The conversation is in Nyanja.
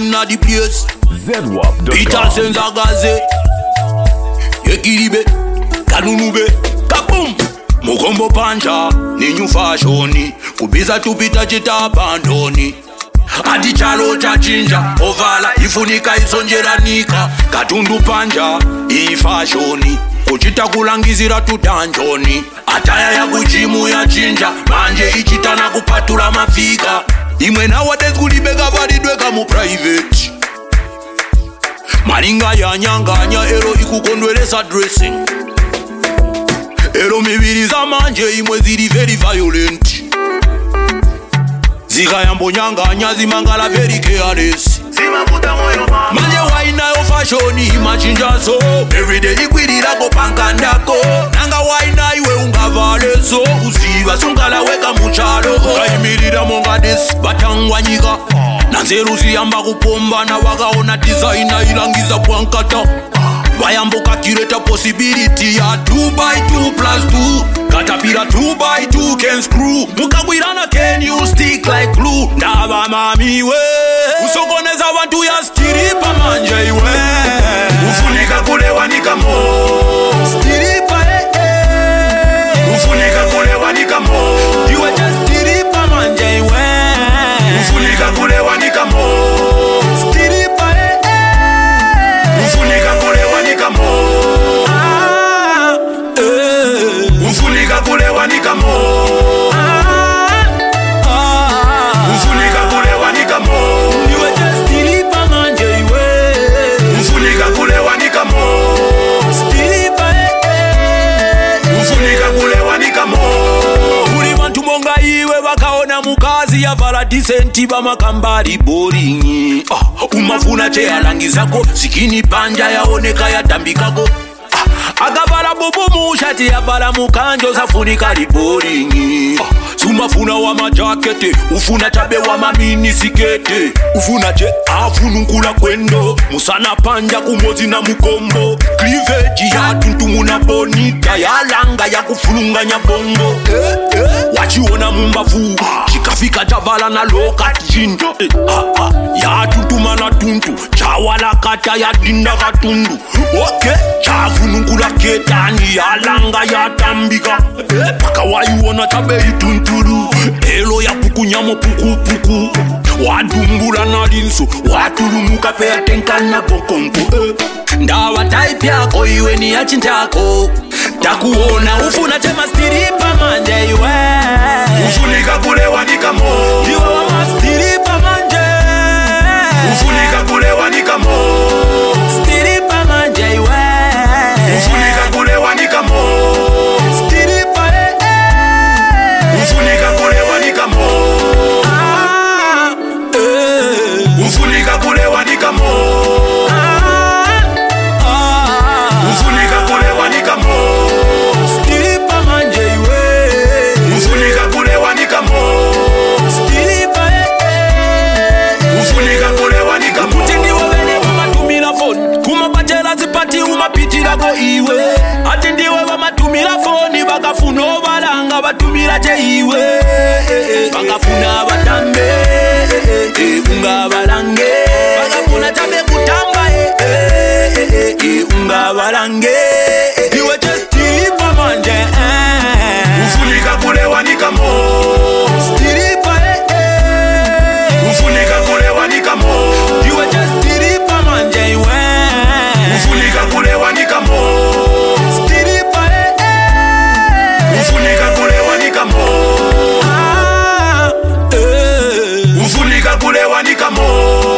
man na the place. Peter Senzagaze, Yekiribe, Kanunube, Kaboom, Mukombo Panja, Ninyu Fashoni, Kubiza Tupita Chita Bandoni. Adi chalo cha chinja, ovala ifunika isonjeranika, Katundu Panja, ifashoni, kuchita kulangizira tudanjoni. Ataya ya kujimu ya chinja, manje ichita na kupatula mafika. Imwe nowadays kulibega validweka mu private. Malinga ya nyanganya ero ikukondwelesa dressing. Ero mibiri za manje imwe ziri very violent. Zika yambo nyanganya zimangala very careless. Manje waina yo fashoni machinja so. Everyday ikwirira ko pankandako. Nanga waina iwe ungavale so. Uziva sungala weka muchalo. Kaimirira monga des batangwa nyika. Nanzeru ziyamba kupomba na wakaona designer ilangiza kwankata. Wayamboka kireta possibility ya 2x2+2. Katapira 2x2 can screw. Mukagwirana can you stick like glue. Ndaba mami we usokoneza wantu ya stiripa manje iwe. Ufunika kulewa nikamo stiripa Ufunika kulewa nikamo. Iwe just stiripa manje iwe. Ufunika kulewa nikamo stiripa Ufunika kulewa nikamo. Ufunika kulewa nikamo. Ufunika kulewa nikamo. Iwe just stiripa manje iwe. Ufunika kulewa nikamo stiripa Ufunika kulewa nikamo. Kuli bantu monga iwe wakaona mukazi ya vala decenti bamakambali boring. Umafuna che alangizako sikini panja yaoneka yatambikako. Agavala bobo mushati yabala mukanjo zafunika li boring. Sumafuna wa majakete, ufuna chabe wa mamini sikete. Ufuna che afununkula kwendo, musana panja kumozi na mukombo. Cleavage ya tuntumu na bonita, ya langa ya kufulunga nyabongo. Wachiona mumbavu, chikafika chavala na lokat jin. Ya tuntuma na tuntu, chawala kata ya dinda katundu. Okay, chafununkula ketani, ya langa ya tambika. Paka wayuona chabe itunturu. Elo ya puku nyamo puku puku. Wadumbula na linso, watulumuka pe atenkana pokompo. Ndawa type yako iwe ni ya chintako. Takuona ufuna chema stiripa manje iwe. Ufunika kulewa nikamo. Iwe wa stiripa manje. Ufunika kulewa nikamo stiripa manje iwe. Ufunika kulewa nikamo stiripa Ufunika kulewa nikamo. Ufunika kulewa nikamo. Ufunika kulewa nikamo stiripa manje iwe. Ufunika kulewa nikamo stiripa Ufunika kulewa nikamo. Kutindi wawene wamatumila phone kumapatela zipati umapitila ko iwe. Atindiwe wamatumila phone bakafuno balanga batumila je iwe. Bakafuna batambe unga balange. Bakafuna tabe kutamba unga balange. Iwe just stiripa manje. Ufunika kulewa nikamo stiripa Ufunika kulewa nikamo. Iwe just stiripa manje iwe. Ufunika kulewa nikamo stiripa Ufunika kulewa nikamo. Ufunika kulewa nikamo.